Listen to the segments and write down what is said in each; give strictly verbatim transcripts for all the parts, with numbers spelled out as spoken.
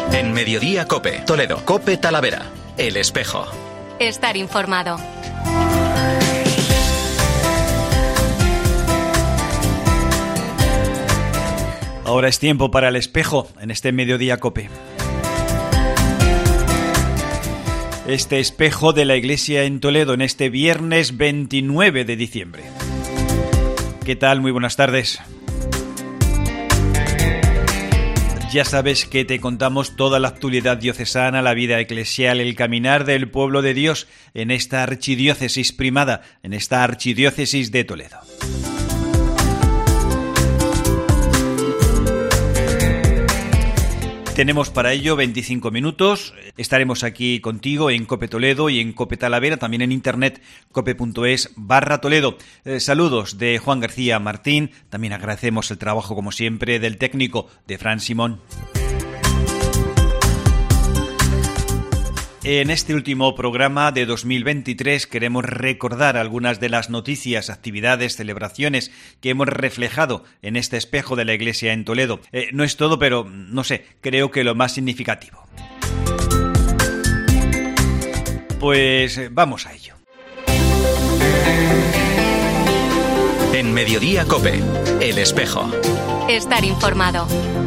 En Mediodía COPE, Toledo, COPE Talavera, El Espejo. Estar informado. Ahora es tiempo para El Espejo, en este Mediodía COPE. Este espejo de la Iglesia en Toledo, en este viernes veintinueve de diciembre. ¿Qué tal? Muy buenas tardes. Ya sabes que te contamos toda la actualidad diocesana, la vida eclesial, el caminar del pueblo de Dios en esta archidiócesis primada, en esta archidiócesis de Toledo. Tenemos para ello veinticinco minutos. Estaremos aquí contigo en COPE Toledo y en COPE Talavera, también en internet cope.es barra Toledo. Eh, saludos de Juan García Martín. También agradecemos el trabajo, como siempre, del técnico de Fran Simón. En este último programa de dos mil veintitrés queremos recordar algunas de las noticias, actividades, celebraciones que hemos reflejado en este espejo de la Iglesia en Toledo. Eh, no es todo, pero no sé, creo que lo más significativo. Pues eh, vamos a ello. En Mediodía COPE, El Espejo. Estar informado.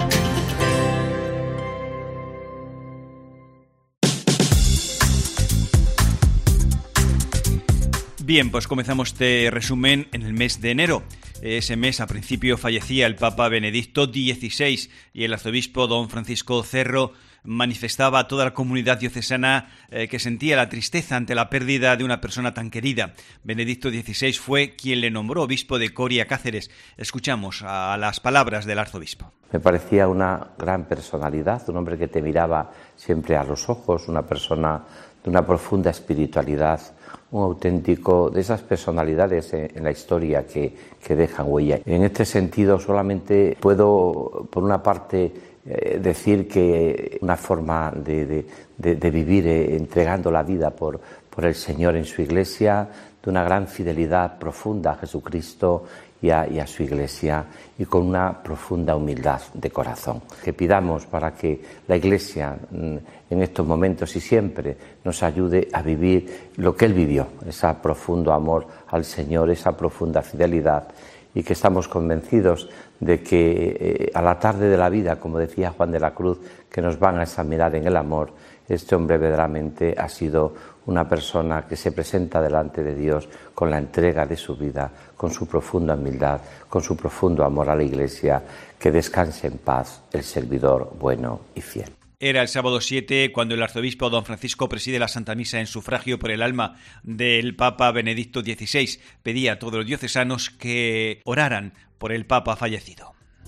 Bien, pues comenzamos este resumen en el mes de enero. Ese mes, a principio, fallecía el Papa Benedicto dieciséis y el arzobispo don Francisco Cerro manifestaba a toda la comunidad diocesana eh, que sentía la tristeza ante la pérdida de una persona tan querida. Benedicto dieciséis fue quien le nombró obispo de Coria Cáceres. Escuchamos a las palabras del arzobispo. Me parecía una gran personalidad, un hombre que te miraba siempre a los ojos, una persona de una profunda espiritualidad, un auténtico de esas personalidades en la historia que, que dejan huella. En este sentido solamente puedo, por una parte, eh, decir que una forma de, de, de, de vivir eh, entregando la vida por, por el Señor en su Iglesia, de una gran fidelidad profunda a Jesucristo y a, y a su Iglesia, y con una profunda humildad de corazón. Que pidamos para que la Iglesia en estos momentos y siempre nos ayude a vivir lo que Él vivió, ese profundo amor al Señor, esa profunda fidelidad, y que estamos convencidos de que eh, a la tarde de la vida, como decía Juan de la Cruz, que nos van a examinar en el amor, este hombre verdaderamente ha sido una persona que se presenta delante de Dios con la entrega de su vida, con su profunda humildad, con su profundo amor a la Iglesia. Que descanse en paz el servidor bueno y fiel. Era el sábado siete cuando el arzobispo don Francisco preside la Santa Misa en sufragio por el alma del Papa Benedicto dieciséis. Pedía a todos los diocesanos que oraran por el Papa fallecido.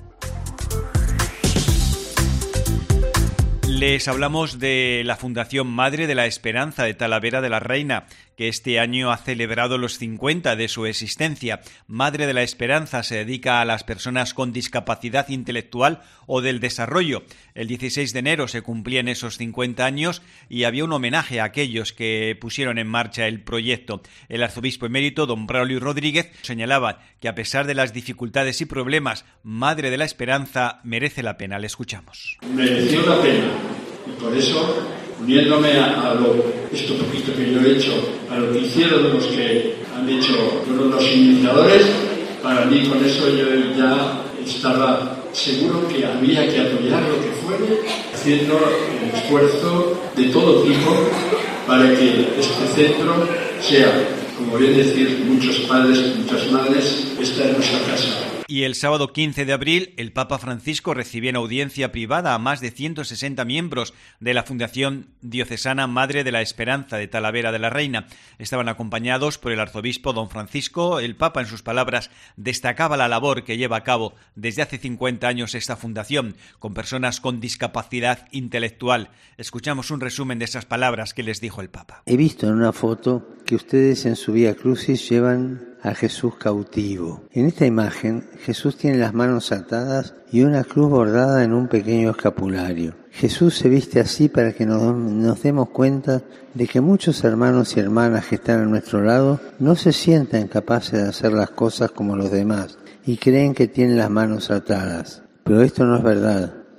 Les hablamos de la Fundación Madre de la Esperanza de Talavera de la Reina, que este año ha celebrado los cincuenta de su existencia. Madre de la Esperanza se dedica a las personas con discapacidad intelectual o del desarrollo. El dieciséis de enero se cumplían esos cincuenta años y había un homenaje a aquellos que pusieron en marcha el proyecto. El arzobispo emérito, don Braulio Rodríguez, señalaba que a pesar de las dificultades y problemas, Madre de la Esperanza merece la pena. Le escuchamos. Mereció la pena. Y por eso, uniéndome a, a lo, esto poquito que yo he hecho, a lo que hicieron los que han hecho fueron los iniciadores, para mí con eso yo ya estaba seguro que había que apoyar lo que fuere, haciendo el esfuerzo de todo tipo para que este centro sea, como bien decir muchos padres, muchas madres, esta es nuestra casa. Y el sábado quince de abril, el Papa Francisco recibió en audiencia privada a más de ciento sesenta miembros de la Fundación Diocesana Madre de la Esperanza de Talavera de la Reina. Estaban acompañados por el arzobispo don Francisco. El Papa, en sus palabras, destacaba la labor que lleva a cabo desde hace cincuenta años esta fundación con personas con discapacidad intelectual. Escuchamos un resumen de esas palabras que les dijo el Papa. He visto en una foto que ustedes en su Vía Crucis llevan a Jesús cautivo. En esta imagen, Jesús tiene las manos atadas y una cruz bordada en un pequeño escapulario. Jesús se viste así para que nos, nos demos cuenta de que muchos hermanos y hermanas que están a nuestro lado no se sienten capaces de hacer las cosas como los demás y creen que tienen las manos atadas. Pero esto no es verdad.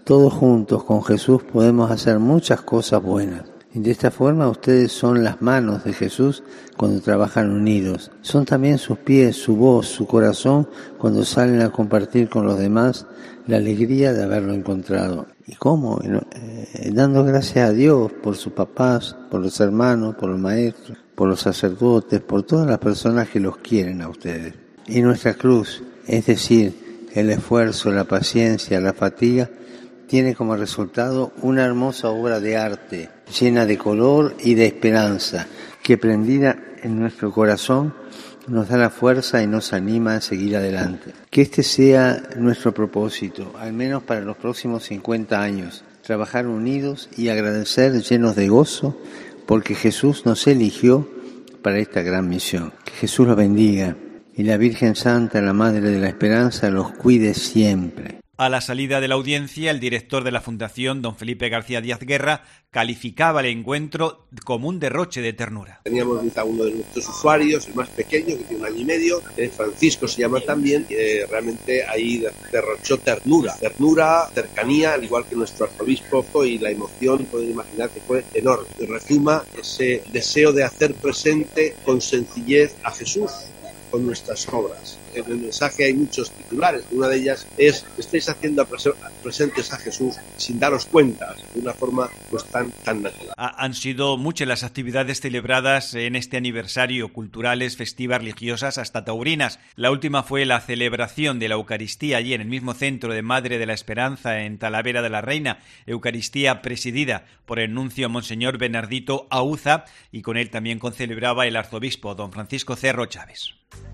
Todos juntos con Jesús podemos hacer muchas cosas buenas. Y de esta forma ustedes son las manos de Jesús cuando trabajan unidos. Son también sus pies, su voz, su corazón cuando salen a compartir con los demás la alegría de haberlo encontrado. ¿Y cómo? Eh, dando gracias a Dios por sus papás, por los hermanos, por los maestros, por los sacerdotes, por todas las personas que los quieren a ustedes. Y nuestra cruz, es decir, el esfuerzo, la paciencia, la fatiga, tiene como resultado una hermosa obra de arte, llena de color y de esperanza, que prendida en nuestro corazón nos da la fuerza y nos anima a seguir adelante. Que este sea nuestro propósito, al menos para los próximos cincuenta años, trabajar unidos y agradecer llenos de gozo, porque Jesús nos eligió para esta gran misión. Que Jesús los bendiga y la Virgen Santa, la Madre de la Esperanza, los cuide siempre. A la salida de la audiencia, el director de la Fundación, don Felipe García Díaz Guerra, calificaba el encuentro como un derroche de ternura. Teníamos a uno de nuestros usuarios, el más pequeño, que tiene un año y medio, eh, Francisco se llama también, eh, realmente ahí derrochó ternura, ternura, cercanía, al igual que nuestro arzobispo, y la emoción, pueden imaginar que fue enorme. Y resuma ese deseo de hacer presente con sencillez a Jesús con nuestras obras. En el mensaje hay muchos titulares. Una de ellas es: estáis haciendo presentes a Jesús sin daros cuenta, de una forma pues tan, tan natural. Han sido muchas las actividades celebradas en este aniversario, culturales, festivas, religiosas, hasta taurinas. La última fue la celebración de la Eucaristía allí en el mismo centro de Madre de la Esperanza en Talavera de la Reina, Eucaristía presidida por el nuncio Monseñor Bernardito Auza, y con él también concelebraba el arzobispo don Francisco Cerro Chávez.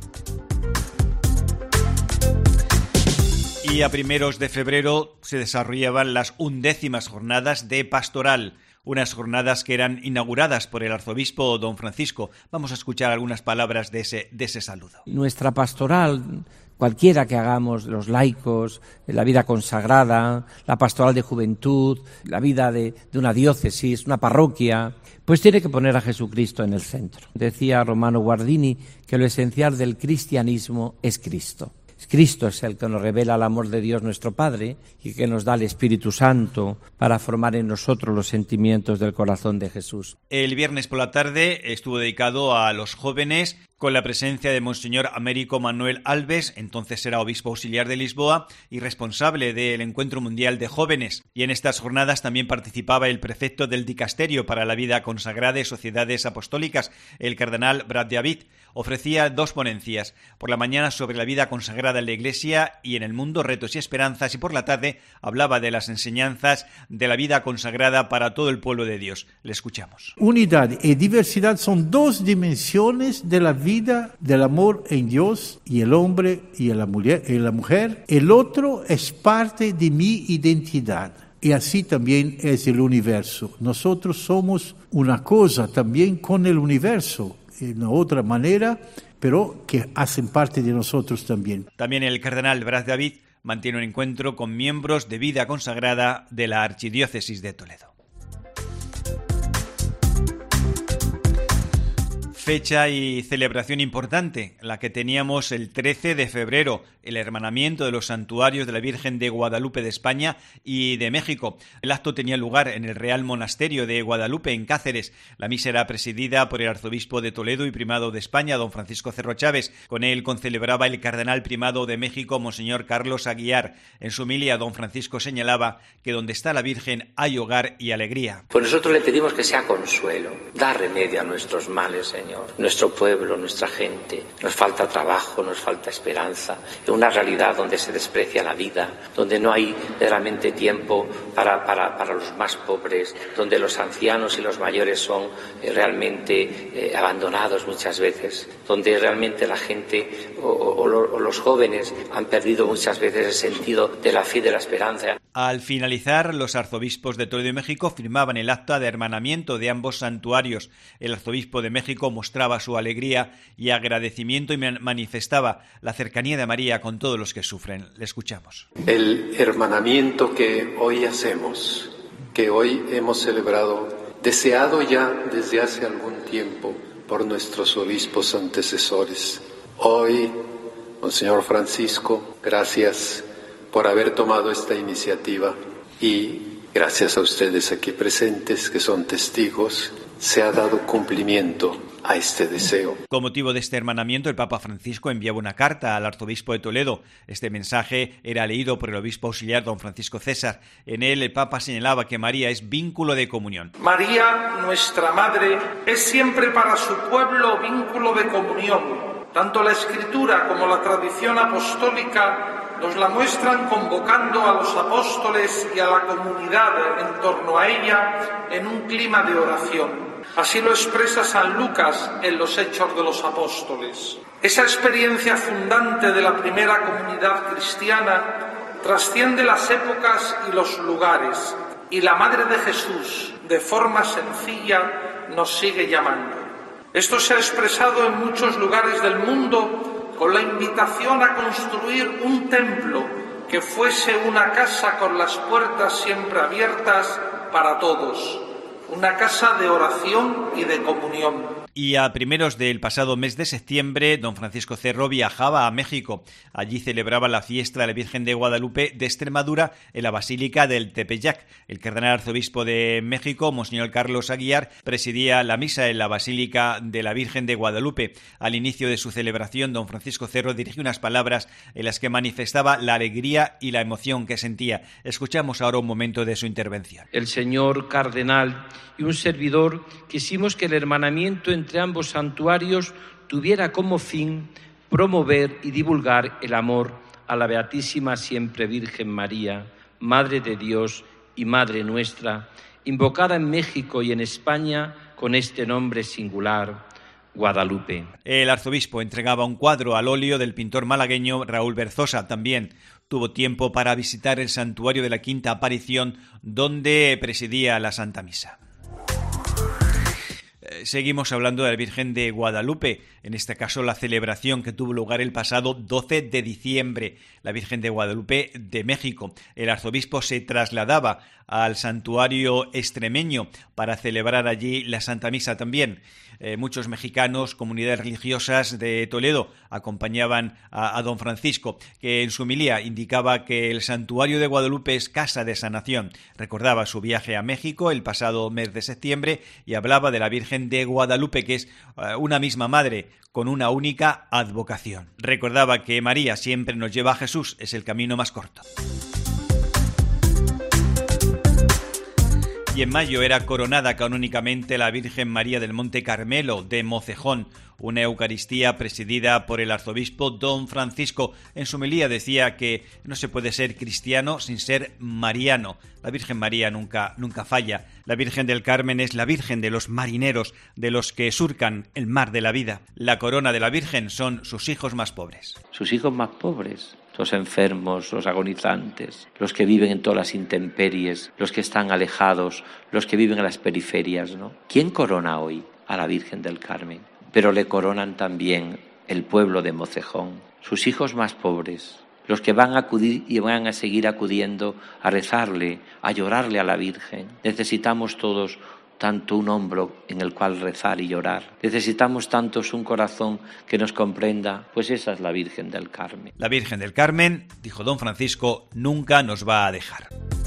Y a primeros de febrero se desarrollaban las undécimas jornadas de pastoral, unas jornadas que eran inauguradas por el arzobispo don Francisco. Vamos a escuchar algunas palabras de ese, de ese saludo. Nuestra pastoral, cualquiera que hagamos, los laicos, la vida consagrada, la pastoral de juventud, la vida de, de una diócesis, una parroquia, pues tiene que poner a Jesucristo en el centro. Decía Romano Guardini que lo esencial del cristianismo es Cristo. Cristo es el que nos revela el amor de Dios nuestro Padre y que nos da el Espíritu Santo para formar en nosotros los sentimientos del corazón de Jesús. El viernes por la tarde estuvo dedicado a los jóvenes, con la presencia de Monseñor Américo Manuel Alves, entonces era obispo auxiliar de Lisboa y responsable del Encuentro Mundial de Jóvenes. Y en estas jornadas también participaba el prefecto del Dicasterio para la Vida Consagrada y Sociedades Apostólicas, el cardenal Brad David. Ofrecía dos ponencias, por la mañana sobre la vida consagrada en la Iglesia y en el mundo, retos y esperanzas, y por la tarde hablaba de las enseñanzas de la vida consagrada para todo el pueblo de Dios. Le escuchamos. Unidad y diversidad son dos dimensiones de la vida del amor en Dios y el hombre y la mujer. Y la mujer. El otro es parte de mi identidad. Y así también es el universo. Nosotros somos una cosa también con el universo, de una otra manera, pero que hacen parte de nosotros también. También el cardenal Brad David mantiene un encuentro con miembros de vida consagrada de la Archidiócesis de Toledo. Fecha y celebración importante, la que teníamos el trece de febrero, el hermanamiento de los santuarios de la Virgen de Guadalupe de España y de México. El acto tenía lugar en el Real Monasterio de Guadalupe, en Cáceres. La misa era presidida por el arzobispo de Toledo y primado de España, don Francisco Cerro Chávez. Con él concelebraba el cardenal primado de México, monseñor Carlos Aguiar. En su homilia, don Francisco señalaba que donde está la Virgen hay hogar y alegría. Pues nosotros le pedimos que sea consuelo, da remedio a nuestros males, Señor. Nuestro pueblo, nuestra gente, nos falta trabajo, nos falta esperanza, en una realidad donde se desprecia la vida, donde no hay realmente tiempo para, para, para los más pobres, donde los ancianos y los mayores son eh, realmente eh, abandonados muchas veces, donde realmente la gente o, o, o los jóvenes han perdido muchas veces el sentido de la fe y de la esperanza. Al finalizar, los arzobispos de Toledo y México firmaban el acta de hermanamiento de ambos santuarios. El arzobispo de México mostraba su alegría y agradecimiento y manifestaba la cercanía de María con todos los que sufren. Le escuchamos. El hermanamiento que hoy hacemos, que hoy hemos celebrado, deseado ya desde hace algún tiempo por nuestros obispos antecesores. Hoy, Monseñor Francisco, gracias por haber tomado esta iniciativa y gracias a ustedes aquí presentes, que son testigos, se ha dado cumplimiento a este deseo. Con motivo de este hermanamiento, el Papa Francisco enviaba una carta al arzobispo de Toledo. Este mensaje era leído por el obispo auxiliar don Francisco César. En él, el Papa señalaba que María es vínculo de comunión. María, nuestra Madre, es siempre para su pueblo vínculo de comunión. Tanto la Escritura como la tradición apostólica nos la muestran convocando a los apóstoles y a la comunidad en torno a ella en un clima de oración. Así lo expresa San Lucas en los Hechos de los Apóstoles. Esa experiencia fundante de la primera comunidad cristiana trasciende las épocas y los lugares, y la Madre de Jesús, de forma sencilla, nos sigue llamando. Esto se ha expresado en muchos lugares del mundo con la invitación a construir un templo que fuese una casa con las puertas siempre abiertas para todos. Una casa de oración y de comunión. Y a primeros del pasado mes de septiembre, don Francisco Cerro viajaba a México. Allí celebraba la fiesta de la Virgen de Guadalupe de Extremadura en la Basílica del Tepeyac. El cardenal arzobispo de México, Monseñor Carlos Aguiar, presidía la misa en la Basílica de la Virgen de Guadalupe. Al inicio de su celebración, don Francisco Cerro dirigió unas palabras en las que manifestaba la alegría y la emoción que sentía. Escuchamos ahora un momento de su intervención. El señor cardenal y un servidor quisimos que el hermanamiento entre ambos santuarios tuviera como fin promover y divulgar el amor a la Beatísima Siempre Virgen María, Madre de Dios y Madre nuestra, invocada en México y en España con este nombre singular, Guadalupe. El arzobispo entregaba un cuadro al óleo del pintor malagueño Raúl Berzosa. También tuvo tiempo para visitar el santuario de la Quinta Aparición, donde presidía la Santa Misa. Seguimos hablando de la Virgen de Guadalupe, en este caso la celebración que tuvo lugar el pasado doce de diciembre, la Virgen de Guadalupe de México. El arzobispo se trasladaba al santuario extremeño para celebrar allí la Santa Misa también. Eh, muchos mexicanos, comunidades religiosas de Toledo, acompañaban a, a don Francisco, que en su homilía indicaba que el santuario de Guadalupe es casa de sanación. Recordaba su viaje a México el pasado mes de septiembre y hablaba de la Virgen de Guadalupe, que es uh, una misma madre con una única advocación. Recordaba que María siempre nos lleva a Jesús, es el camino más corto. Y en mayo era coronada canónicamente la Virgen María del Monte Carmelo de Mocejón, una Eucaristía presidida por el arzobispo don Francisco. En su homilía decía que no se puede ser cristiano sin ser mariano. La Virgen María nunca, nunca falla. La Virgen del Carmen es la Virgen de los marineros, de los que surcan el mar de la vida. La corona de la Virgen son sus hijos más pobres. Sus hijos más pobres. Los enfermos, los agonizantes, los que viven en todas las intemperies, los que están alejados, los que viven en las periferias, ¿no? ¿Quién corona hoy a la Virgen del Carmen? Pero le coronan también el pueblo de Mocejón, sus hijos más pobres, los que van a acudir y van a seguir acudiendo a rezarle, a llorarle a la Virgen. Necesitamos todos tanto un hombro en el cual rezar y llorar. Necesitamos tantos un corazón que nos comprenda, pues esa es la Virgen del Carmen. La Virgen del Carmen, dijo don Francisco, nunca nos va a dejar.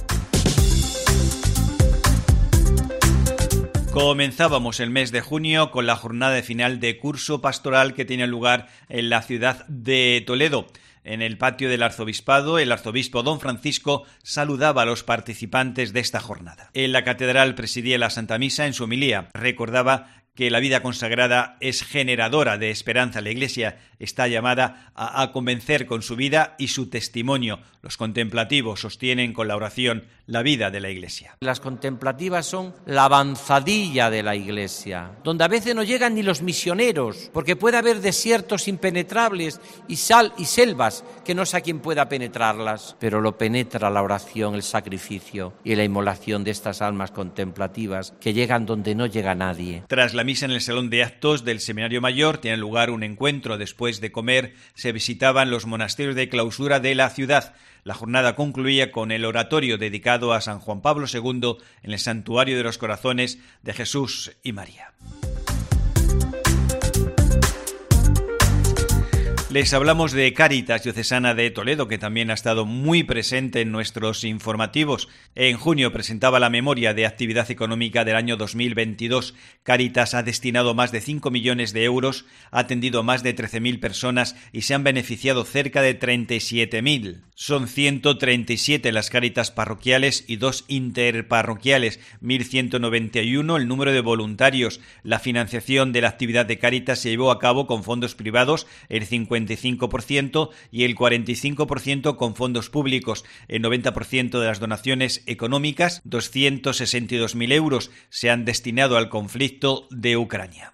Comenzábamos el mes de junio con la jornada final de curso pastoral que tiene lugar en la ciudad de Toledo. En el patio del arzobispado, el arzobispo don Francisco saludaba a los participantes de esta jornada. En la catedral presidía la Santa Misa. En su homilía recordaba que la vida consagrada es generadora de esperanza. La Iglesia está llamada a, a convencer con su vida y su testimonio. Los contemplativos sostienen con la oración la vida de la Iglesia. Las contemplativas son la avanzadilla de la Iglesia, donde a veces no llegan ni los misioneros, porque puede haber desiertos impenetrables y sal y selvas que no sé a quién pueda penetrarlas, pero lo penetra la oración, el sacrificio y la inmolación de estas almas contemplativas que llegan donde no llega nadie. Tras la misa en el Salón de Actos del Seminario Mayor tiene lugar un encuentro. Después de comer se visitaban los monasterios de clausura de la ciudad. La jornada concluía con el oratorio dedicado a San Juan Pablo segundo en el Santuario de los Corazones de Jesús y María. Les hablamos de Cáritas Diocesana de Toledo, que también ha estado muy presente en nuestros informativos. En junio presentaba la memoria de actividad económica del año dos mil veintidós. Cáritas ha destinado más de cinco millones de euros, ha atendido a más de trece mil personas y se han beneficiado cerca de treinta y siete mil. Son ciento treinta y siete las Cáritas parroquiales y dos interparroquiales, mil ciento noventa y uno el número de voluntarios. La financiación de la actividad de Cáritas se llevó a cabo con fondos privados, el cincuenta y cinco por ciento, y el cuarenta y cinco por ciento con fondos públicos. El noventa por ciento de las donaciones económicas, doscientos sesenta y dos mil euros, se han destinado al conflicto de Ucrania.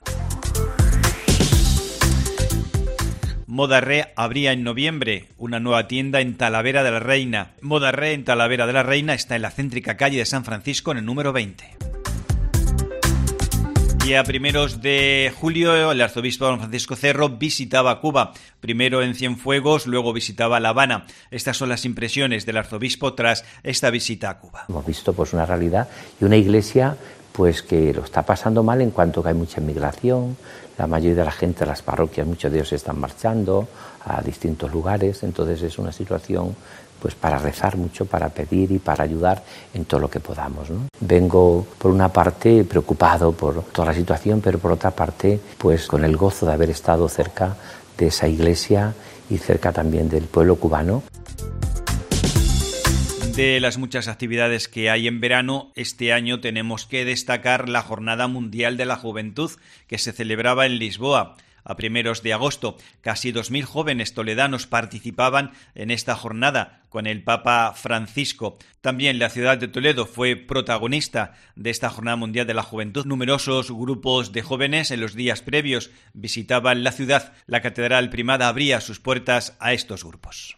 Moda Re abría en noviembre una nueva tienda en Talavera de la Reina. Moda Re en Talavera de la Reina está en la céntrica calle de San Francisco, en el número veinte. Y a primeros de julio el arzobispo don Francisco Cerro visitaba Cuba, primero en Cienfuegos, luego visitaba La Habana. Estas son las impresiones del arzobispo tras esta visita a Cuba. Hemos visto pues una realidad y una iglesia pues que lo está pasando mal en cuanto que hay mucha inmigración, la mayoría de la gente, las parroquias, muchos de ellos están marchando a distintos lugares, entonces es una situación pues para rezar mucho, para pedir y para ayudar en todo lo que podamos, ¿no? Vengo por una parte preocupado por toda la situación, pero por otra parte pues con el gozo de haber estado cerca de esa iglesia y cerca también del pueblo cubano. De las muchas actividades que hay en verano, este año tenemos que destacar la Jornada Mundial de la Juventud, que se celebraba en Lisboa. A primeros de agosto, casi dos mil jóvenes toledanos participaban en esta jornada con el Papa Francisco. También la ciudad de Toledo fue protagonista de esta Jornada Mundial de la Juventud. Numerosos grupos de jóvenes en los días previos visitaban la ciudad. La Catedral Primada abría sus puertas a estos grupos.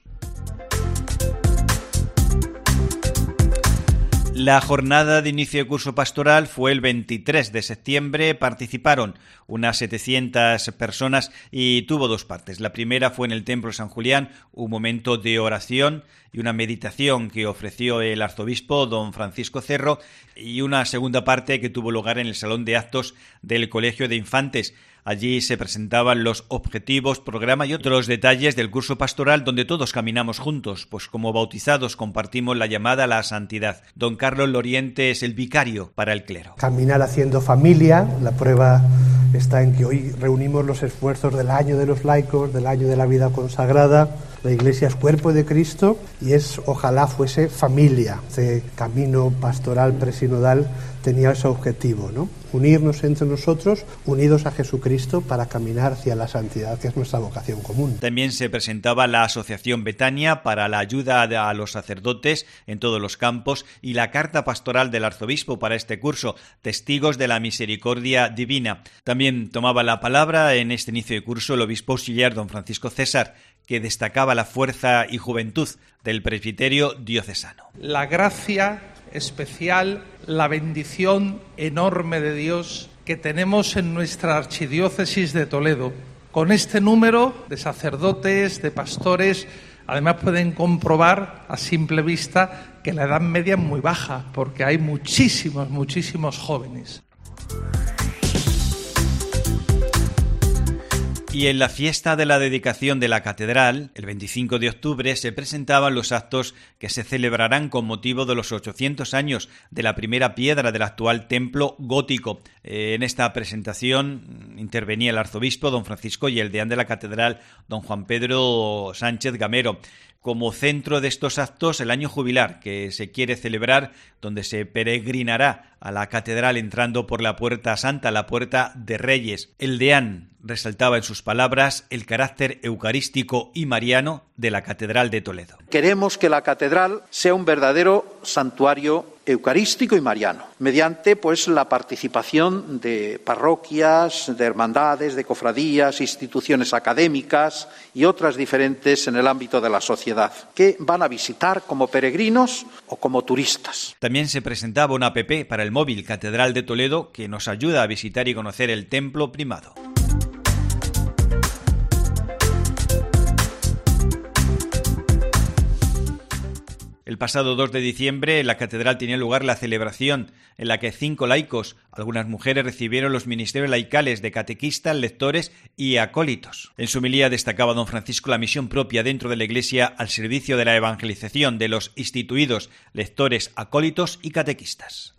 La jornada de inicio de curso pastoral fue el veintitrés de septiembre, participaron unas setecientas personas y tuvo dos partes. La primera fue en el Templo San Julián, un momento de oración y una meditación que ofreció el arzobispo don Francisco Cerro, y una segunda parte que tuvo lugar en el Salón de Actos del Colegio de Infantes. Allí se presentaban los objetivos, programa y otros detalles del curso pastoral donde todos caminamos juntos, pues como bautizados compartimos la llamada a la santidad. Don Carlos Loriente es el vicario para el clero. Caminar haciendo familia, la prueba está en que hoy reunimos los esfuerzos del año de los laicos, del año de la vida consagrada. La Iglesia es cuerpo de Cristo y es, ojalá fuese familia. Este camino pastoral presinodal tenía ese objetivo, ¿no? Unirnos entre nosotros, unidos a Jesucristo, para caminar hacia la santidad, que es nuestra vocación común. También se presentaba la Asociación Betania para la ayuda a los sacerdotes en todos los campos y la carta pastoral del arzobispo para este curso, Testigos de la Misericordia Divina. También tomaba la palabra en este inicio de curso el obispo auxiliar don Francisco César, que destacaba la fuerza y juventud del presbiterio diocesano. La gracia especial, la bendición enorme de Dios que tenemos en nuestra archidiócesis de Toledo. Con este número de sacerdotes, de pastores, además pueden comprobar a simple vista que la edad media es muy baja, porque hay muchísimos, muchísimos jóvenes. Y en la fiesta de la dedicación de la catedral, el veinticinco de octubre, se presentaban los actos que se celebrarán con motivo de los ochocientos años de la primera piedra del actual templo gótico. Eh, en esta presentación intervenía el arzobispo don Francisco y el deán de la catedral don Juan Pedro Sánchez Gamero. Como centro de estos actos, el año jubilar que se quiere celebrar, donde se peregrinará a la catedral entrando por la Puerta Santa, la Puerta de Reyes. El deán resaltaba en sus palabras el carácter eucarístico y mariano de la Catedral de Toledo. Queremos que la catedral sea un verdadero santuario eucarístico y mariano, mediante pues la participación de parroquias, de hermandades, de cofradías, instituciones académicas y otras diferentes en el ámbito de la sociedad, que van a visitar como peregrinos o como turistas. También se presentaba una app para el móvil Catedral de Toledo que nos ayuda a visitar y conocer el templo primado. El El pasado dos de diciembre en la catedral tenía lugar la celebración en la que cinco laicos, algunas mujeres, recibieron los ministerios laicales de catequistas, lectores y acólitos. En su homilía destacaba don Francisco la misión propia dentro de la Iglesia al servicio de la evangelización de los instituidos, lectores, acólitos y catequistas.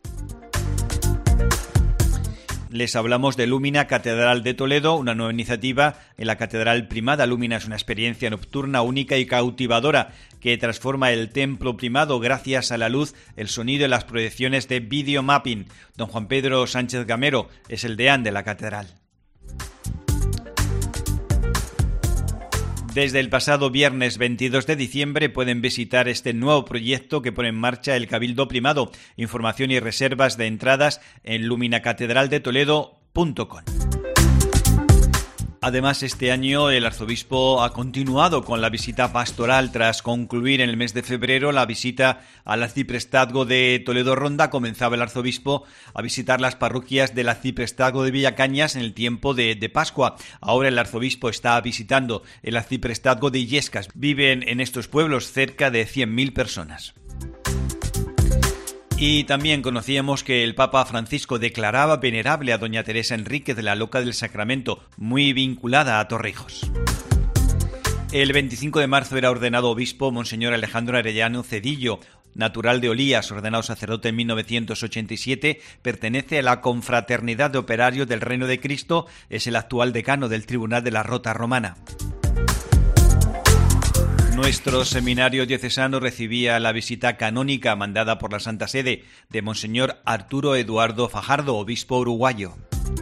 Les hablamos de Lumina Catedral de Toledo, una nueva iniciativa en la Catedral Primada. Lumina es una experiencia nocturna única y cautivadora que transforma el templo primado gracias a la luz, el sonido y las proyecciones de videomapping. Don Juan Pedro Sánchez Gamero es el deán de la catedral. Desde el pasado viernes veintidós de diciembre pueden visitar este nuevo proyecto que pone en marcha el Cabildo Primado. Información y reservas de entradas en luminacatedraldetoledo punto com. Además, este año el arzobispo ha continuado con la visita pastoral tras concluir en el mes de febrero la visita al arciprestazgo de Toledo Ronda. Comenzaba el arzobispo a visitar las parroquias del arciprestazgo de Villacañas en el tiempo de, de Pascua. Ahora el arzobispo está visitando el arciprestazgo de Illescas. Viven en estos pueblos cerca de cien mil personas. Y también conocíamos que el Papa Francisco declaraba venerable a doña Teresa Enríquez de la Loca del Sacramento, muy vinculada a Torrijos. El veinticinco de marzo era ordenado obispo Monseñor Alejandro Arellano Cedillo, natural de Olías, ordenado sacerdote en mil novecientos ochenta y siete, pertenece a la Confraternidad de Operarios del Reino de Cristo, es el actual decano del Tribunal de la Rota Romana. Nuestro seminario diocesano recibía la visita canónica mandada por la Santa Sede de Monseñor Arturo Eduardo Fajardo, obispo uruguayo.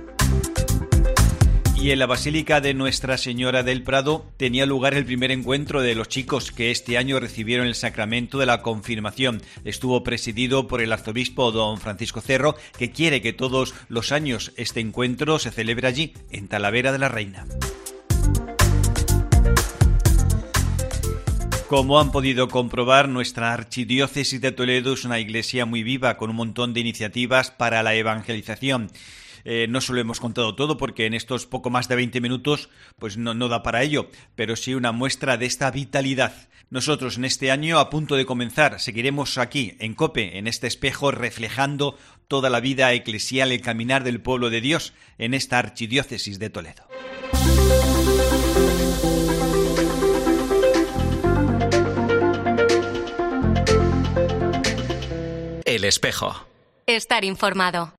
Y en la Basílica de Nuestra Señora del Prado tenía lugar el primer encuentro de los chicos que este año recibieron el sacramento de la confirmación. Estuvo presidido por el arzobispo don Francisco Cerro, que quiere que todos los años este encuentro se celebre allí, en Talavera de la Reina. Como han podido comprobar, nuestra archidiócesis de Toledo es una iglesia muy viva, con un montón de iniciativas para la evangelización. Eh, no se lo hemos contado todo porque en estos poco más de veinte minutos pues no, no da para ello, pero sí una muestra de esta vitalidad. Nosotros en este año, a punto de comenzar, seguiremos aquí, en COPE, en este espejo, reflejando toda la vida eclesial, el caminar del pueblo de Dios en esta archidiócesis de Toledo. El espejo. Estar informado.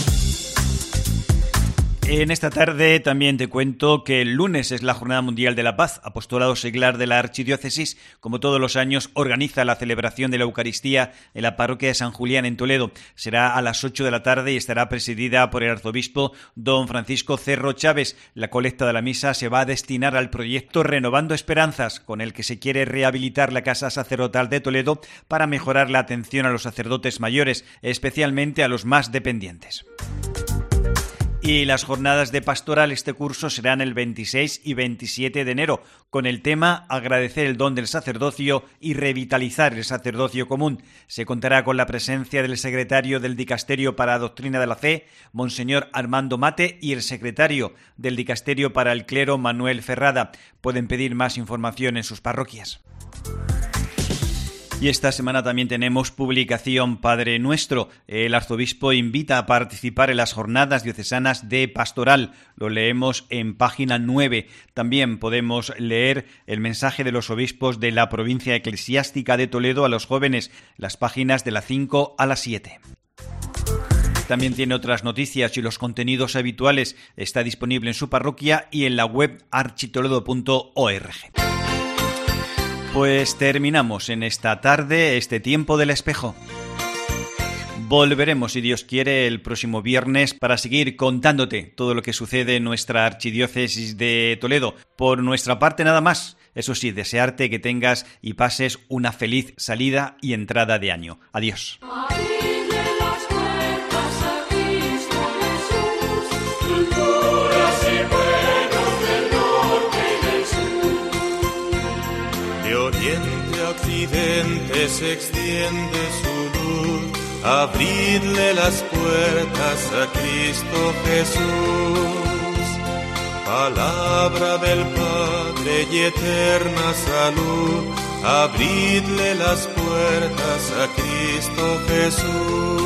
En esta tarde también te cuento que el lunes es la Jornada Mundial de la Paz. Apostolado Seglar de la Archidiócesis, como todos los años, organiza la celebración de la Eucaristía en la parroquia de San Julián en Toledo. Será a las ocho de la tarde y estará presidida por el arzobispo don Francisco Cerro Chávez. La colecta de la misa se va a destinar al proyecto Renovando Esperanzas, con el que se quiere rehabilitar la Casa Sacerdotal de Toledo para mejorar la atención a los sacerdotes mayores, especialmente a los más dependientes. Y las jornadas de pastoral este curso serán el veintiséis y veintisiete de enero, con el tema Agradecer el don del sacerdocio y revitalizar el sacerdocio común. Se contará con la presencia del secretario del Dicasterio para Doctrina de la Fe, Monseñor Armando Mate, y el secretario del Dicasterio para el Clero, Manuel Ferrada. Pueden pedir más información en sus parroquias. Y esta semana también tenemos publicación Padre Nuestro. El arzobispo invita a participar en las jornadas diocesanas de pastoral. Lo leemos en página nueve. También podemos leer el mensaje de los obispos de la provincia eclesiástica de Toledo a los jóvenes, las páginas de la cinco a la siete. También tiene otras noticias y los contenidos habituales. Está disponible en su parroquia y en la web architoledo punto org. Pues terminamos en esta tarde este tiempo del espejo. Volveremos, si Dios quiere, el próximo viernes para seguir contándote todo lo que sucede en nuestra archidiócesis de Toledo. Por nuestra parte nada más. Eso sí, desearte que tengas y pases una feliz salida y entrada de año. Adiós. Oriente a occidente se extiende su luz, abridle las puertas a Cristo Jesús. Palabra del Padre y eterna salud, abridle las puertas a Cristo Jesús.